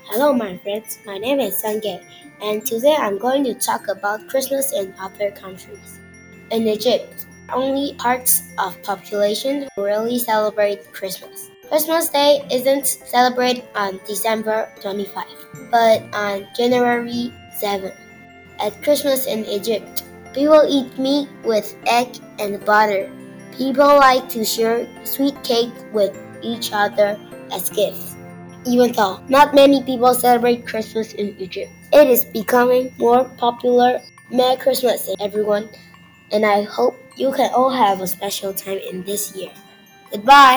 Hello, my friends. My name is Sange, and today I'm going to talk about Christmas in other countries. In Egypt, only parts of population really celebrate Christmas. Christmas Day isn't celebrated on December 25th, but on January 7th. At Christmas in Egypt, people eat meat with egg and butter. People like to share sweet cake with each other as gifts. Even though not many people celebrate Christmas in Egypt, it is becoming more popular. Merry Christmas, everyone, and I hope you can all have a special time in this year. Goodbye!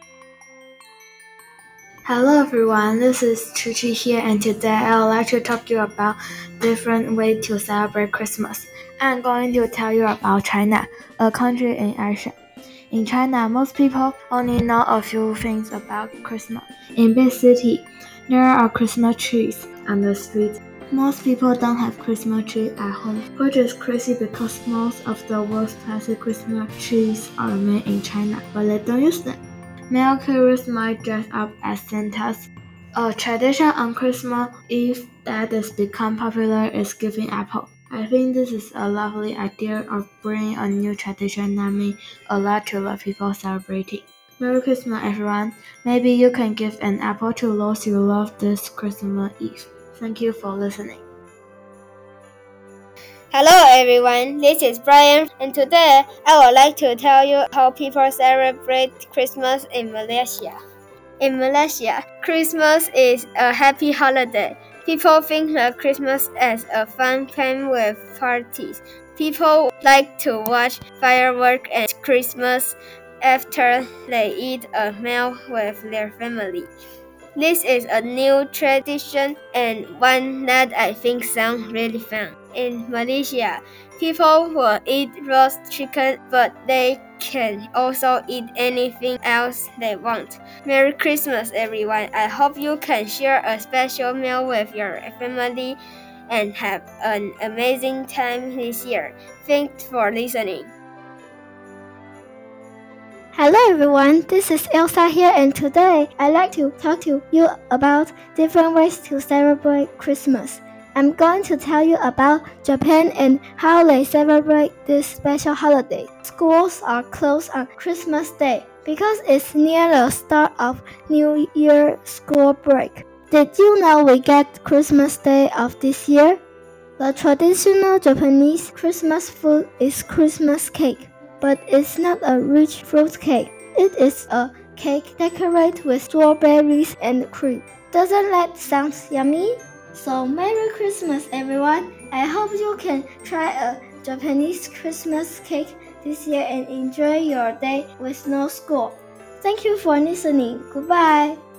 Hello everyone, this is Chi here, and today I would like to talk to you about different ways to celebrate Christmas. I'm going to tell you about China, a country in Asia. In China, most people only know a few things about Christmas. In big cities, there are Christmas trees on the streets. Most people don't have Christmas trees at home, which is crazy because most of the world's classic Christmas trees are made in China, but they don't use them. Male carriers might dress up as Santas. A tradition on Christmas Eve that has become popular is giving apple. I think this is a lovely idea of bringing a new tradition that means a lot to the people celebrating. Merry Christmas, everyone. Maybe you can give an apple to those you love this Christmas Eve. Thank you for listening. Hello everyone, this is Brian, and today I would like to tell you how people celebrate Christmas in Malaysia. In Malaysia, Christmas is a happy holiday. People think of Christmas as a fun time with parties. People like to watch fireworks and Christmas after they eat a meal with their family. This is a new tradition and one that I think sounds really fun. In Malaysia, people will eat roast chicken, but they can also eat anything else they want. Merry Christmas, everyone. I hope you can share a special meal with your family and have an amazing time this year. Thanks for listening. Hello everyone, this is Elsa here, and today I'd like to talk to you about different ways to celebrate Christmas. I'm going to tell you about Japan and how they celebrate this special holiday. Schools are closed on Christmas Day because it's near the start of New Year school break. Did you know we get Christmas Day off this year? The traditional Japanese Christmas food is Christmas cake. But it's not a rich fruit cake. It is a cake decorated with strawberries and cream. Doesn't that sound yummy? So Merry Christmas everyone! I hope you can try a Japanese Christmas cake this year and enjoy your day with no school. Thank you for listening. Goodbye!